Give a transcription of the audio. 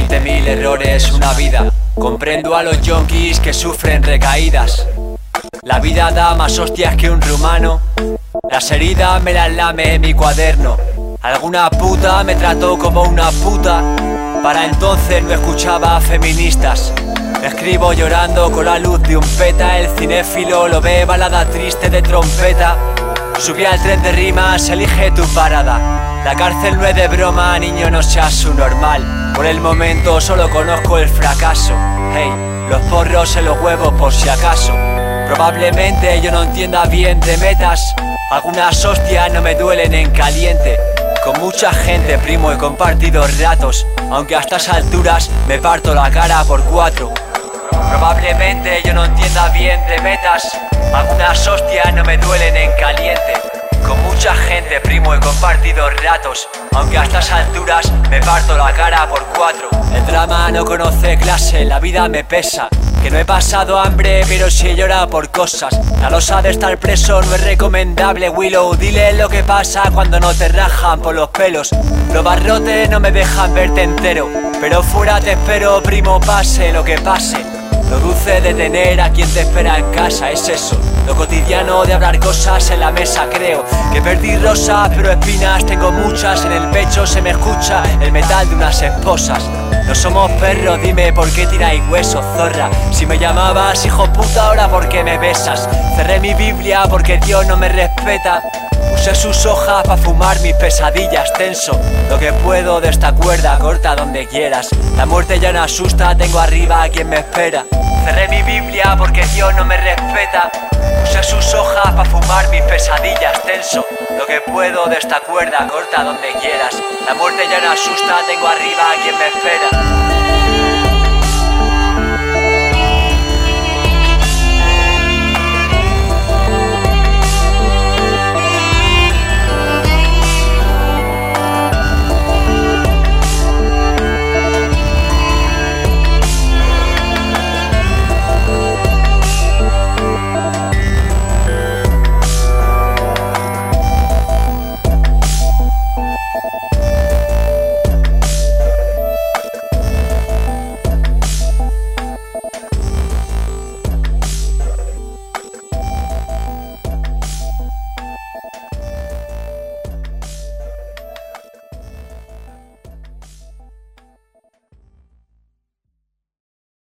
20.000 errores, una vida. Comprendo a los yonkis que sufren recaídas. La vida da más hostias que un rumano. Las heridas me las lame en mi cuaderno. Alguna puta me trató como una puta. Para entonces no escuchaba a feministas. Escribo llorando con la luz de un peta. El cinéfilo lo ve balada triste de trompeta. Subí al tren de rimas, elige tu parada. La cárcel no es de broma, niño, no seas su normal. Por el momento solo conozco el fracaso. Hey, los porros en los huevos por si acaso. Probablemente yo no entienda bien de metas. Algunas hostias no me duelen en caliente. Con mucha gente, primo, he compartido ratos. Aunque a estas alturas me parto la cara por 4. Probablemente yo no entienda bien de metas. Algunas hostias no me duelen en caliente. Con mucha gente, primo, he compartido ratos. Aunque a estas alturas me parto la cara por 4. El drama no conoce clase, la vida me pesa. Que no he pasado hambre, pero sí he llorado por cosas. La losa de estar preso no es recomendable, Willow. Dile lo que pasa cuando no te rajan por los pelos. Los barrotes no me dejan verte entero, pero fuera te espero, primo, pase lo que pase. Lo dulce de tener a quien te espera en casa es eso. Lo cotidiano de hablar cosas en la mesa, creo que perdí rosas, pero espinas tengo muchas. En el pecho se me escucha el metal de unas esposas. No somos perros, dime por qué tiráis huesos, zorra. Si me llamabas hijo puta, ahora por qué me besas. Cerré mi Biblia porque Dios no me respeta. Usé sus hojas pa' fumar mis pesadillas, tenso. Lo que puedo de esta cuerda, corta donde quieras. La muerte ya no asusta, tengo arriba a quien me espera. Cerré mi Biblia porque Dios no me respeta. Usé sus hojas pa' fumar mis pesadillas, tenso. Lo que puedo de esta cuerda, corta donde quieras. La muerte ya no asusta, tengo arriba a quien me espera.